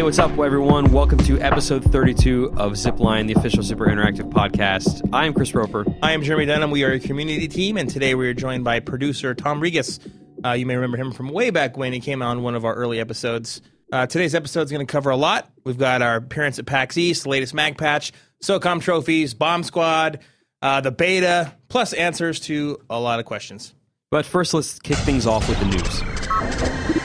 what's up, everyone? Welcome to episode 32 of Zipline, the official Super Interactive podcast. I am Chris Roper. I am Jeremy Dunham. We are a community team, and today we are joined by producer Tom Regas. You may remember him from way back when he came on one of our early episodes. Today's episode is going to cover a lot. We've got our appearance at PAX East, the latest Mag Patch, SOCOM trophies, Bomb Squad, the beta, plus answers to a lot of questions. But first, let's kick things off with the news.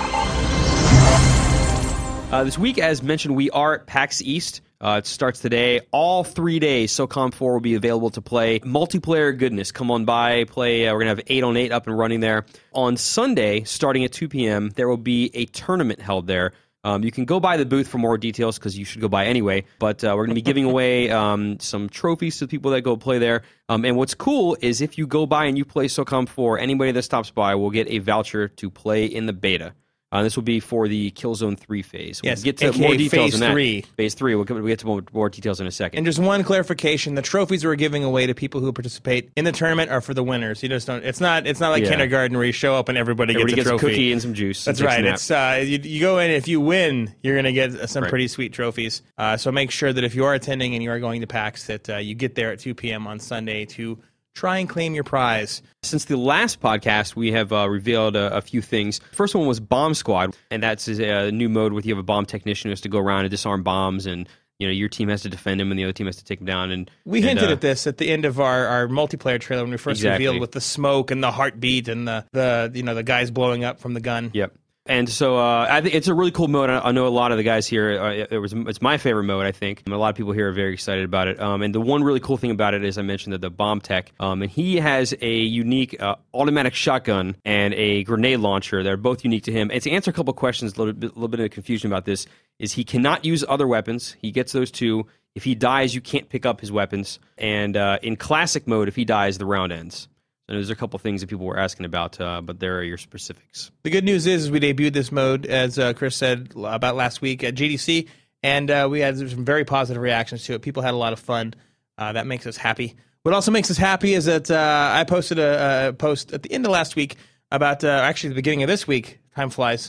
This week, as mentioned, we are at PAX East. It starts today. All 3 days, SOCOM 4 will be available to play. Multiplayer goodness. Come on by, play. We're going to have 8 on 8 up and running there. On Sunday, starting at 2 p.m., there will be a tournament held there. You can go by the booth for more details because you should go by anyway. But we're going to be giving away some trophies to people that go play there. And what's cool is if you go by and you play SOCOM 4, anybody that stops by will get a voucher to play in the beta. This will be for the Killzone 3 phase. We'll get to more details on that. Phase 3. We'll get to more details in a second. And just one clarification: the trophies we're giving away to people who participate in the tournament are for the winners. You just don't. It's not like kindergarten where you show up and everybody gets a trophy. A cookie and some juice. That's right. It's you go in. If you win, you're going to get some pretty sweet trophies. So make sure that if you are attending and you are going to PAX, that you get there at 2 p.m. on Sunday to try and claim your prize. Since the last podcast, we have revealed a few things. First one was Bomb Squad, and that's a new mode where you have a bomb technician who has to go around and disarm bombs, and your team has to defend him, and the other team has to take him down. And we hinted at this at the end of our multiplayer trailer when we first revealed with the smoke and the heartbeat and the guys blowing up from the gun. Yep. And so I think it's a really cool mode. I know a lot of the guys here, it's my favorite mode, I think. A lot of people here are very excited about it. And the one really cool thing about it is I mentioned that the bomb tech, and he has a unique automatic shotgun and a grenade launcher that are both unique to him. And to answer a couple of questions, a little bit of confusion about this, is he cannot use other weapons. He gets those two. If he dies, you can't pick up his weapons. And in classic mode, if he dies, the round ends. And there's a couple things that people were asking about, but there are your specifics. The good news is we debuted this mode, as Chris said, about last week at GDC, and we had some very positive reactions to it. People had a lot of fun. That makes us happy. What also makes us happy is that I posted a post at the end of last week about, actually the beginning of this week, time flies,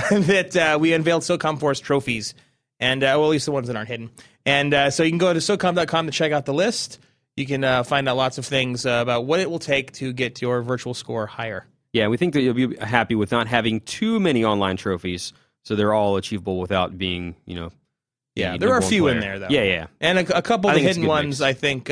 that we unveiled SOCOM 4's trophies, and at least the ones that aren't hidden. And so you can go to SOCOM.com to check out the list. You can find out lots of things about what it will take to get your virtual score higher. Yeah, we think that you'll be happy with not having too many online trophies, so they're all achievable without being, Yeah, there are a few in there, though. Yeah. And a couple of the hidden ones, I think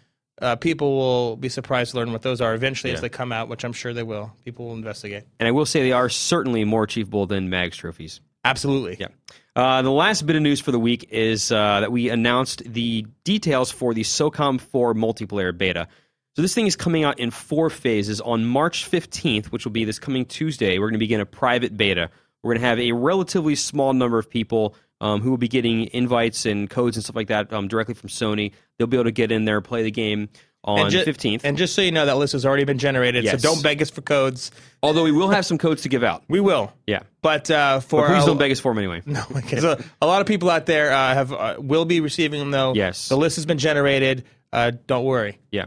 people will be surprised to learn what those are eventually as they come out, which I'm sure they will. People will investigate. And I will say they are certainly more achievable than MAGS trophies. Absolutely. Yeah. The last bit of news for the week is that we announced the details for the SOCOM 4 multiplayer beta. So this thing is coming out in 4 phases. On March 15th, which will be this coming Tuesday, we're going to begin a private beta. We're going to have a relatively small number of people who will be getting invites and codes and stuff like that directly from Sony. They'll be able to get in there, play the game on 15th. And just so you know, that list has already been generated, so don't beg us for codes. Although we will have some codes to give out. We will. Yeah. But please don't beg us for them anyway. No, okay. So a lot of people out there will be receiving them, though. Yes. The list has been generated. Don't worry. Yeah.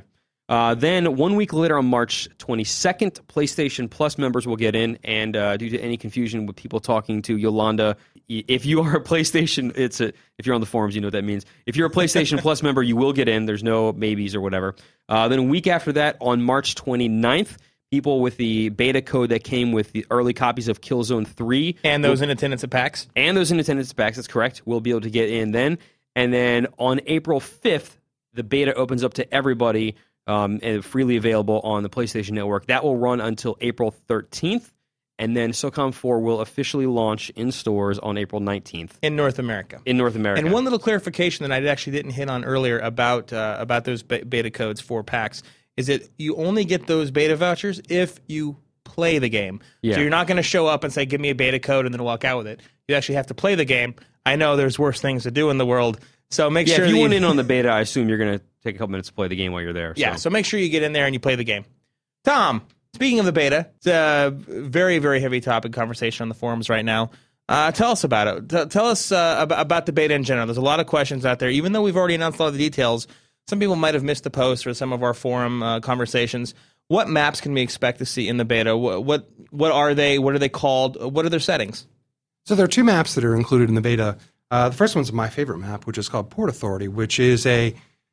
Then 1 week later on March 22nd, PlayStation Plus members will get in, and due to any confusion with people talking to Yolanda, if you are a PlayStation, if you're on the forums, you know what that means. If you're a PlayStation Plus member, you will get in. There's no maybes or whatever. Then a week after that, on March 29th, people with the beta code that came with the early copies of Killzone 3. And those in attendance at PAX. That's correct. We'll be able to get in then. And then on April 5th, the beta opens up to everybody and freely available on the PlayStation Network. That will run until April 13th. And then SOCOM 4 will officially launch in stores on April 19th. In North America. And one little clarification that I actually didn't hit on earlier about those beta codes for PAX is that you only get those beta vouchers if you play the game. Yeah. So you're not going to show up and say, give me a beta code and then walk out with it. You actually have to play the game. I know there's worse things to do in the world. So make sure if you went in on the beta, I assume you're going to take a couple minutes to play the game while you're there. Yeah, so make sure you get in there and you play the game. Tom, speaking of the beta, it's a very, very heavy topic conversation on the forums right now. Tell us about it. Tell us about the beta in general. There's a lot of questions out there. Even though we've already announced a lot of the details, some people might have missed the post or some of our forum conversations. What maps can we expect to see in the beta? What are they? What are they called? What are their settings? So there are two maps that are included in the beta. The first one's my favorite map, which is called Port Authority, which is a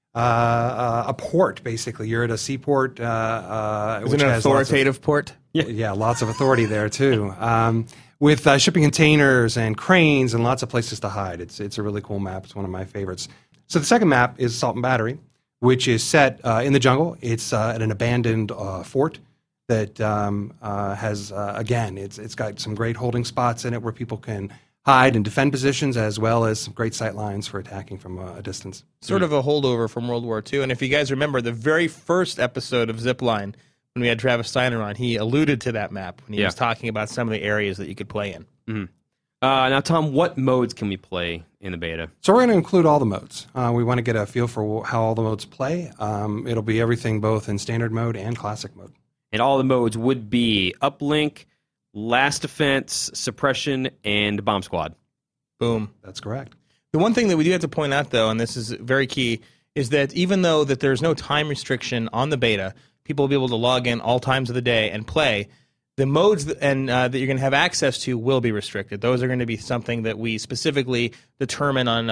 port, basically. You're at a seaport. Is it an authoritative port? Yeah, lots of authority there, too. With shipping containers and cranes and lots of places to hide. It's a really cool map. It's one of my favorites. So the second map is Assault and Battery, which is set in the jungle. It's at an abandoned fort that has, again, it's got some great holding spots in it where people can hide and defend positions, as well as some great sight lines for attacking from a distance. Sort of a holdover from World War II. And if you guys remember, the very first episode of Zipline, when we had Travis Steiner on, he alluded to that map when he was talking about some of the areas that you could play in. Mm-hmm. Now, Tom, what modes can we play in the beta? So we're going to include all the modes. We want to get a feel for how all the modes play. It'll be everything both in standard mode and classic mode. And all the modes would be uplink, last defense, suppression, and bomb squad. Boom. That's correct. The one thing that we do have to point out, though, and this is very key, is that even though that there's no time restriction on the beta, people will be able to log in all times of the day and play. The modes that you're going to have access to will be restricted. Those are going to be something that we specifically determine on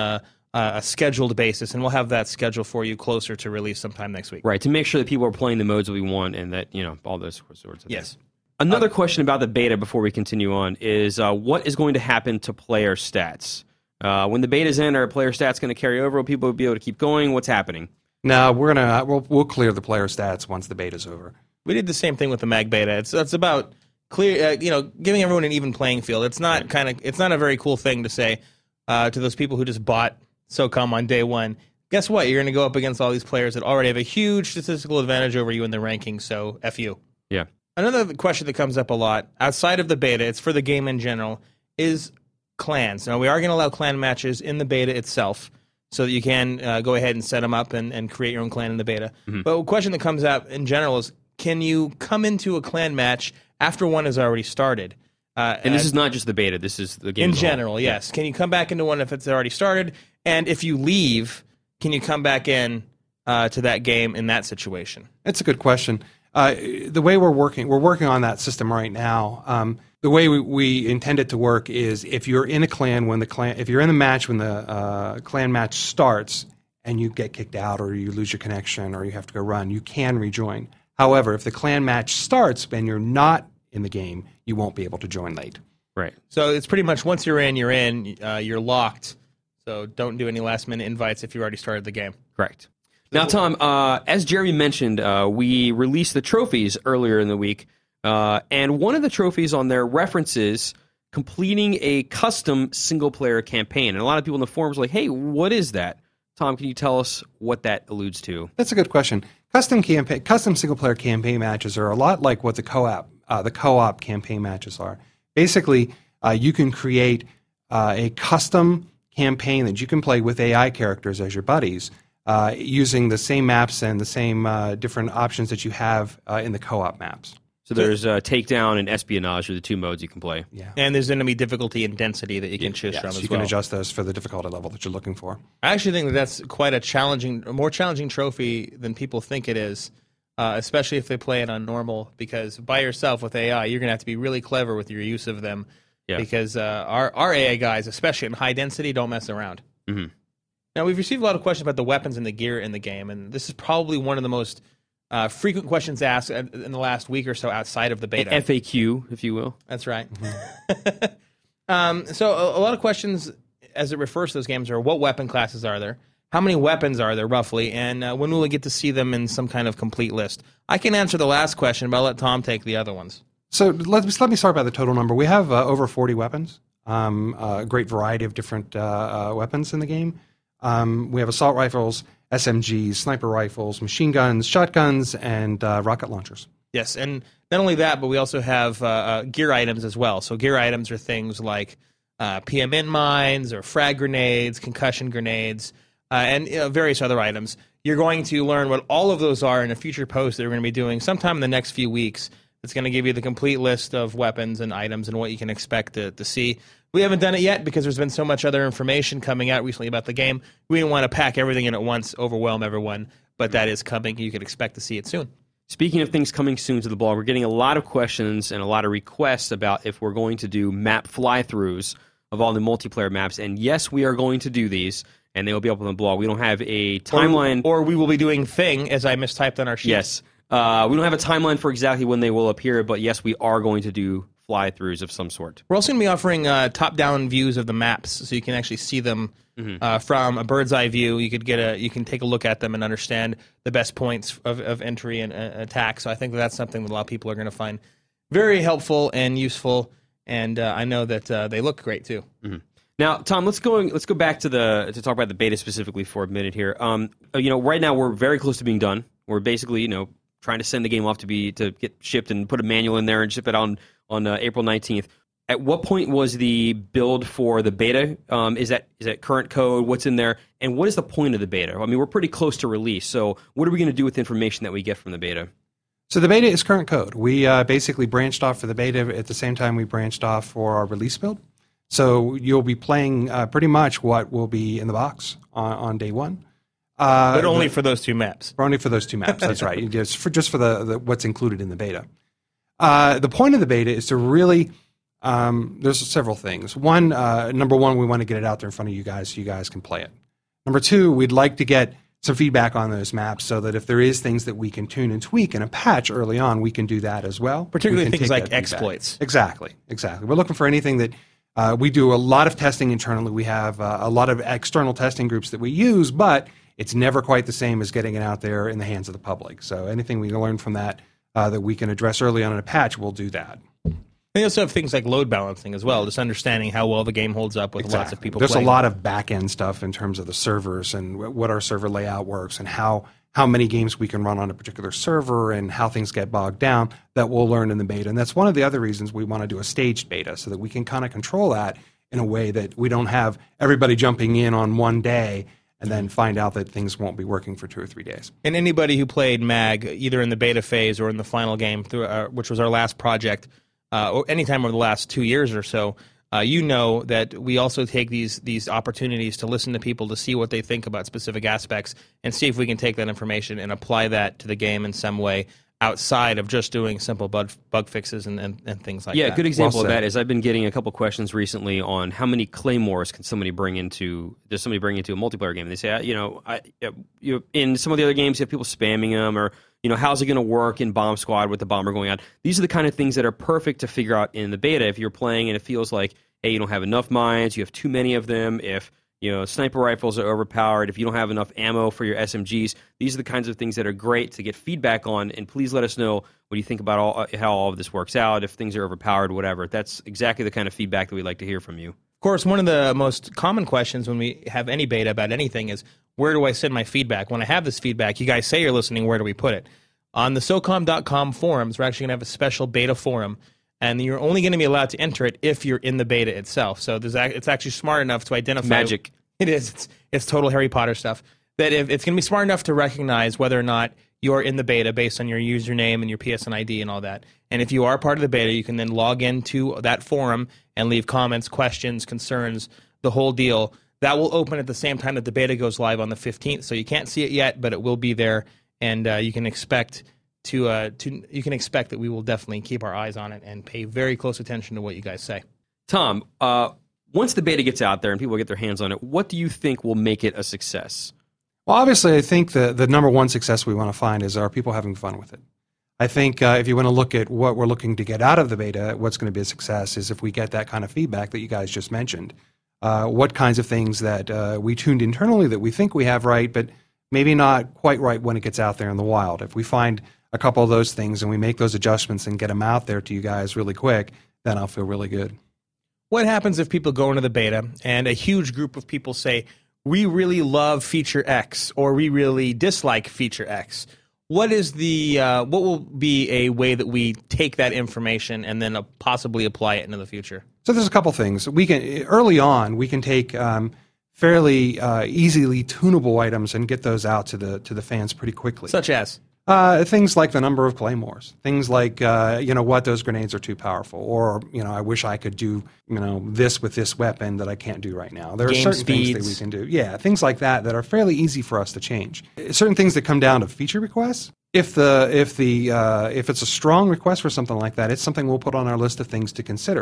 a scheduled basis, and we'll have that schedule for you closer to release sometime next week. Right, to make sure that people are playing the modes that we want and that, all those sorts of things. Yes. Another question about the beta before we continue on is what is going to happen to player stats? When the beta's in, are player stats going to carry over? Will people be able to keep going? What's happening? No, we'll clear the player stats once the beta's over. We did the same thing with the Mag Beta. It's about clear, giving everyone an even playing field. It's not it's not a very cool thing to say to those people who just bought SOCOM on day one. Guess what? You're going to go up against all these players that already have a huge statistical advantage over you in the rankings. So F you. Yeah. Another question that comes up a lot outside of the beta, it's for the game in general, is clans. Now we are going to allow clan matches in the beta itself, so that you can go ahead and set them up and create your own clan in the beta. Mm-hmm. But a question that comes up in general is, can you come into a clan match after one has already started? And this is not just the beta, this is the game in general, yes. Yeah. Can you come back into one if it's already started? And if you leave, can you come back in to that game in that situation? That's a good question. The way we're working on that system right now. The way we intend it to work is if you're in a clan if you're in the match when the clan match starts and you get kicked out or you lose your connection or you have to go run, you can rejoin. However, if the clan match starts and you're not in the game, you won't be able to join late. Right. So it's pretty much once you're in, you're locked. So don't do any last minute invites if you already started the game. Correct. Now, Tom, as Jeremy mentioned, we released the trophies earlier in the week. And one of the trophies on there references completing a custom single-player campaign. And a lot of people in the forums are like, hey, what is that? Tom, can you tell us what that alludes to? That's a good question. Custom single-player campaign matches are a lot like what the co-op campaign matches are. Basically, you can create a custom campaign that you can play with AI characters as your buddies, using the same maps and the same different options that you have in the co-op maps. So there's Takedown and Espionage are the two modes you can play. Yeah. And there's enemy difficulty and density that you can choose from as well. You can adjust those for the difficulty level that you're looking for. I actually think that's quite a more challenging trophy than people think it is, especially if they play it on normal, because by yourself with AI, you're going to have to be really clever with your use of them, because our AI guys, especially in high density, don't mess around. Mm-hmm. Now, we've received a lot of questions about the weapons and the gear in the game, and this is probably one of the most frequent questions asked in the last week or so outside of the beta. FAQ, if you will. That's right. Mm-hmm. So a lot of questions as it refers to those games are, what weapon classes are there? How many weapons are there, roughly? And when will we get to see them in some kind of complete list? I can answer the last question, but I'll let Tom take the other ones. So let me start by the total number. We have over 40 weapons, a great variety of different weapons in the game. We have assault rifles, SMGs, sniper rifles, machine guns, shotguns, and rocket launchers. Yes, and not only that, but we also have gear items as well. So gear items are things like PMN mines or frag grenades, concussion grenades, and various other items. You're going to learn what all of those are in a future post that we're going to be doing sometime in the next few weeks. It's going to give you the complete list of weapons and items and what you can expect to see. We haven't done it yet because there's been so much other information coming out recently about the game. We didn't want to pack everything in at once, overwhelm everyone, but that is coming. You can expect to see it soon. Speaking of things coming soon to the blog, we're getting a lot of questions and a lot of requests about if we're going to do map fly-throughs of all the multiplayer maps. And yes, we are going to do these, and they will be up on the blog. We don't have a timeline. Or we will be doing thing, as I mistyped on our sheet. Yes. We don't have a timeline for exactly when they will appear, but yes, we are going to do fly-throughs of some sort. We're also going to be offering top-down views of the maps, so you can actually see them from a bird's eye view. You can take a look at them and understand the best points of entry and attack. So I think that's something that a lot of people are going to find very helpful and useful. And I know that they look great too. Mm-hmm. Now, Tom, let's go back to talk about the beta specifically for a minute here. Right now we're very close to being done. We're basically trying to send the game off to get shipped and put a manual in there and ship it on April 19th. At what point was the build for the beta? Is that current code? What's in there? And what is the point of the beta? I mean, we're pretty close to release, so what are we going to do with the information that we get from the beta? So the beta is current code. We basically branched off for the beta at the same time we branched off for our release build. So you'll be playing pretty much what will be in the box on day one. But only for those two maps. Only for those two maps, that's right. Just for the what's included in the beta. The point of the beta is to really... there's several things. Number one, we want to get it out there in front of you guys so you guys can play it. Number two, we'd like to get some feedback on those maps so that if there is things that we can tune and tweak in a patch early on, we can do that as well. Particularly things like exploits. Exactly. We're looking for anything that we do a lot of testing internally. We have a lot of external testing groups that we use, but it's never quite the same as getting it out there in the hands of the public. So anything we learn from that we can address early on in a patch, we'll do that. They also have things like load balancing as well, just understanding how well the game holds up with lots of people There's playing. A lot of back-end stuff in terms of the servers and what our server layout works and how many games we can run on a particular server and how things get bogged down that we'll learn in the beta. And that's one of the other reasons we want to do a staged beta so that we can kind of control that in a way that we don't have everybody jumping in on one day and then find out that things won't be working for 2 or 3 days. And anybody who played MAG, either in the beta phase or in the final game, which was our last project, or anytime over the last 2 years or so, you know that we also take these opportunities to listen to people to see what they think about specific aspects and see if we can take that information and apply that to the game in some way outside of just doing simple bug fixes and things like that. Yeah, a good example of that is I've been getting a couple questions recently on how many claymores can somebody bring into a multiplayer game. And they say, in some of the other games you have people spamming them, or how's it going to work in Bomb Squad with the bomber going on? These are the kind of things that are perfect to figure out in the beta if you're playing and it feels like, hey, you don't have enough mines, you have too many of them, if sniper rifles are overpowered, if you don't have enough ammo for your SMGs. These are the kinds of things that are great to get feedback on, and please let us know what you think about how all of this works out, if things are overpowered, whatever. That's exactly the kind of feedback that we'd like to hear from you. Of course, one of the most common questions when we have any beta about anything is, where do I send my feedback? When I have this feedback, you guys say you're listening, where do we put it? On the SOCOM.com forums, we're actually going to have a special beta forum, and you're only going to be allowed to enter it if you're in the beta itself. So it's actually smart enough to identify... Magic. It is. It's total Harry Potter stuff. That if it's going to be smart enough to recognize whether or not you're in the beta based on your username and your PSN ID and all that. And if you are part of the beta, you can then log into that forum and leave comments, questions, concerns, the whole deal. That will open at the same time that the beta goes live on the 15th. So you can't see it yet, but it will be there, and you can expect that we will definitely keep our eyes on it and pay very close attention to what you guys say. Tom, once the beta gets out there and people get their hands on it, what do you think will make it a success? Well, obviously, I think the number one success we want to find is, are people having fun with it? I think if you want to look at what we're looking to get out of the beta, what's going to be a success is if we get that kind of feedback that you guys just mentioned. What kinds of things that we tuned internally that we think we have right, but maybe not quite right when it gets out there in the wild. If we find a couple of those things and we make those adjustments and get them out there to you guys really quick, then I'll feel really good. What happens if people go into the beta and a huge group of people say, we really love feature X, or we really dislike feature X? What will be a way that we take that information and then possibly apply it into the future? So there's a couple things. Early on, we can take fairly easily tunable items and get those out to the fans pretty quickly. Such as? Things like the number of claymores. Things like, those grenades are too powerful. Or, I wish I could do, this with this weapon that I can't do right now. There are certain things that we can do. Yeah, things like that are fairly easy for us to change. Certain things that come down to feature requests. If it's a strong request for something like that, it's something we'll put on our list of things to consider.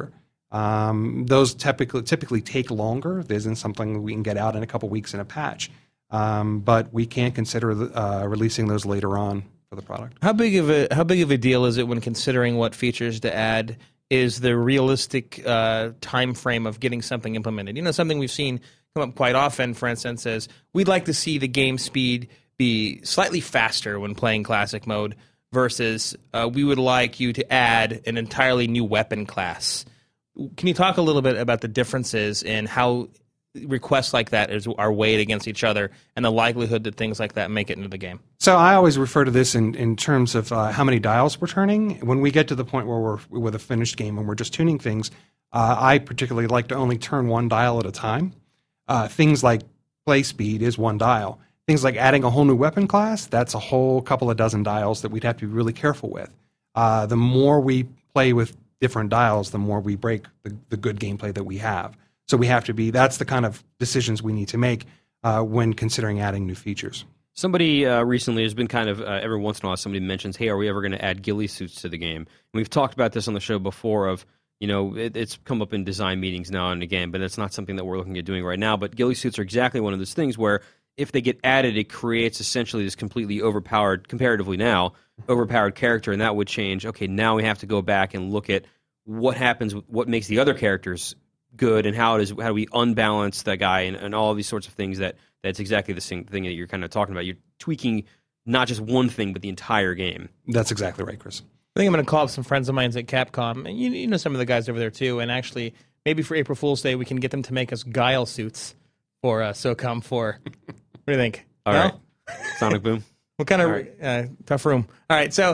Those typically take longer. This isn't something we can get out in a couple weeks in a patch. But we can consider releasing those later on for the product. How big of a deal is it when considering what features to add? Is the realistic time frame of getting something implemented? Something we've seen come up quite often, for instance, is we'd like to see the game speed be slightly faster when playing classic mode versus we would like you to add an entirely new weapon class. Can you talk a little bit about the differences in how requests like that are weighed against each other and the likelihood that things like that make it into the game? So I always refer to this in terms of how many dials we're turning. When we get to the point where we're with a finished game and we're just tuning things, I particularly like to only turn one dial at a time. Things like play speed is one dial. Things like adding a whole new weapon class, that's a whole couple of dozen dials that we'd have to be really careful with. The more we play with different dials, the more we break the good gameplay that we have. So we have to that's the kind of decisions we need to make when considering adding new features. Somebody recently has been kind of, every once in a while, somebody mentions, hey, are we ever going to add ghillie suits to the game? And we've talked about this on the show before of, it's come up in design meetings now and again, but it's not something that we're looking at doing right now. But ghillie suits are exactly one of those things where if they get added, it creates essentially this completely comparatively now, overpowered character, and that would change. Okay, now we have to go back and look at what happens, what makes the other characters good, and how do we unbalance that guy, and all of these sorts of things. That's exactly the same thing that you're kind of talking about. You're tweaking not just one thing, but the entire game. That's exactly right, Chris. I think I'm going to call up some friends of mine at Capcom, and you know some of the guys over there too, and actually maybe for April Fool's Day we can get them to make us Guile suits for SOCOM 4. What do you think? All right. Sonic Boom. What kind of tough room? All right, so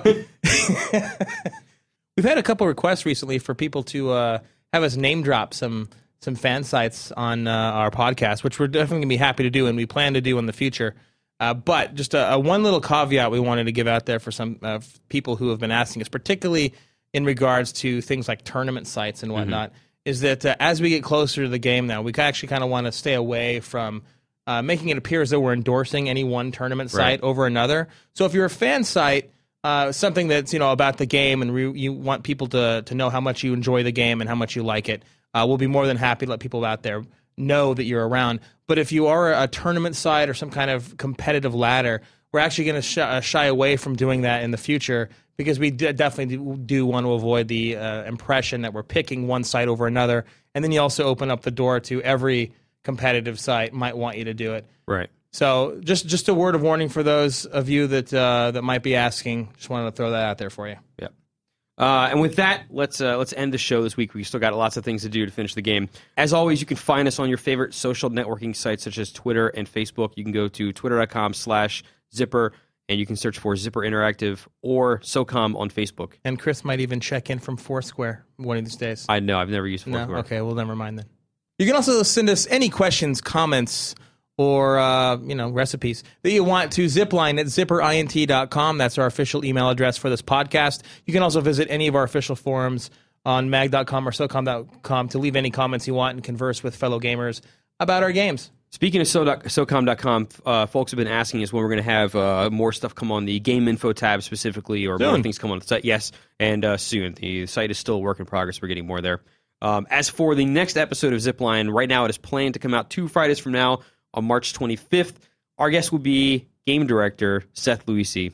we've had a couple requests recently for people to have us name drop some fan sites on our podcast, which we're definitely going to be happy to do, and we plan to do in the future. But just a one little caveat we wanted to give out there for some people who have been asking us, particularly in regards to things like tournament sites and whatnot, is that as we get closer to the game now, we actually kind of want to stay away from making it appear as though we're endorsing any one tournament site over another. So if you're a fan site, something that's about the game, and you want people to know how much you enjoy the game and how much you like it, we'll be more than happy to let people out there know that you're around. But if you are a tournament site or some kind of competitive ladder, we're actually going to shy away from doing that in the future, because we definitely do want to avoid the impression that we're picking one site over another, and then you also open up the door to every competitive site might want you to do it. Right. So just a word of warning for those of you that might be asking. Just wanted to throw that out there for you. Yeah. And with that, let's end the show this week. We still got lots of things to do to finish the game. As always, you can find us on your favorite social networking sites such as Twitter and Facebook. You can go to twitter.com/Zipper, and you can search for Zipper Interactive or SOCOM on Facebook. And Chris might even check in from Foursquare one of these days. I know. I've never used Foursquare. No? Okay, well, never mind then. You can also send us any questions, comments, or recipes that you want to Zipline at zipperint.com. That's our official email address for this podcast. You can also visit any of our official forums on mag.com or SOCOM.com to leave any comments you want and converse with fellow gamers about our games. Speaking of SOCOM.com, folks have been asking us when we're going to have more stuff come on the Game Info tab specifically, or more things come on the site. Yes, and soon. The site is still a work in progress. We're getting more there. As for the next episode of Zipline, right now it is planned to come out 2 Fridays from now on March 25th. Our guest will be game director Seth Luisi.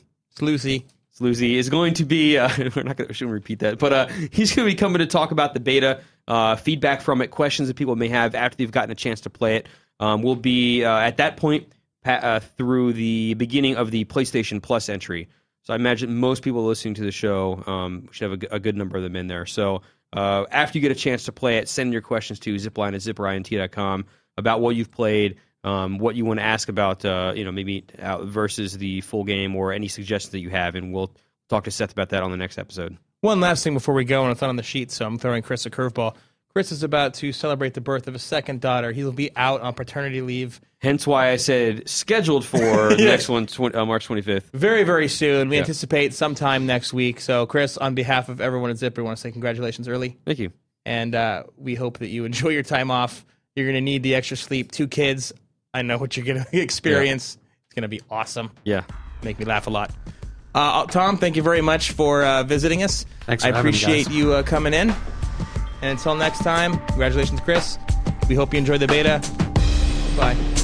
Sluicy is going to be, shouldn't repeat that, but he's going to be coming to talk about the beta, feedback from it, questions that people may have after they've gotten a chance to play it. We'll be, at that point, through the beginning of the PlayStation Plus entry. So I imagine most people listening to the show should have a good number of them in there. So after you get a chance to play it, send your questions to zipline at zipperint.com about what you've played, what you want to ask about, maybe versus the full game, or any suggestions that you have, and we'll talk to Seth about that on the next episode. One last thing before we go, and it's not on the sheet, so I'm throwing Chris a curveball. Chris is about to celebrate the birth of his second daughter. He'll be out on paternity leave. Hence why I said scheduled for the next one, March 25th. Very, very soon. We anticipate sometime next week. So, Chris, on behalf of everyone at Zipper, I want to say congratulations early. Thank you. And we hope that you enjoy your time off. You're going to need the extra sleep. 2 kids. I know what you're going to experience. Yeah. It's going to be awesome. Yeah. Make me laugh a lot. Tom, thank you very much for visiting us. Thanks for having me, guys. I appreciate you coming in. And until next time, congratulations, Chris. We hope you enjoyed the beta. Bye.